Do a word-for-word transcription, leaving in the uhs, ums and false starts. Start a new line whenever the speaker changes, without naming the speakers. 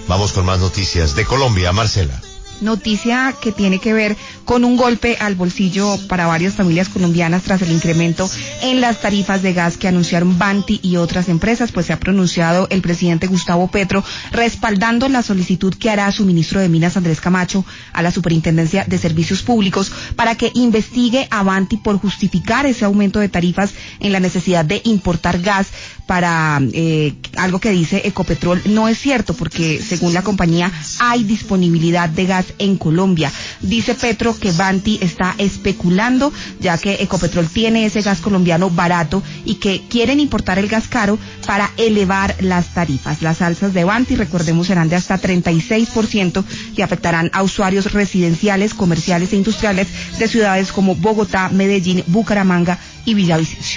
Vamos con más noticias de Colombia, Marcela.
Noticia que tiene que ver con un golpe al bolsillo para varias familias colombianas tras el incremento en las tarifas de gas que anunciaron Vanti y otras empresas. Pues se ha pronunciado el presidente Gustavo Petro respaldando la solicitud que hará su ministro de Minas Andrés Camacho a la Superintendencia de Servicios Públicos para que investigue a Vanti por justificar ese aumento de tarifas en la necesidad de importar gas para eh, algo que dice Ecopetrol no es cierto, porque según la compañía hay disponibilidad de gas en Colombia. Dice Petro que Vanti está especulando, ya que Ecopetrol tiene ese gas colombiano barato y que quieren importar el gas caro para elevar las tarifas. Las alzas de Vanti, recordemos, serán de hasta treinta y seis por ciento y afectarán a usuarios residenciales, comerciales e industriales de ciudades como Bogotá, Medellín, Bucaramanga y Villavicencio.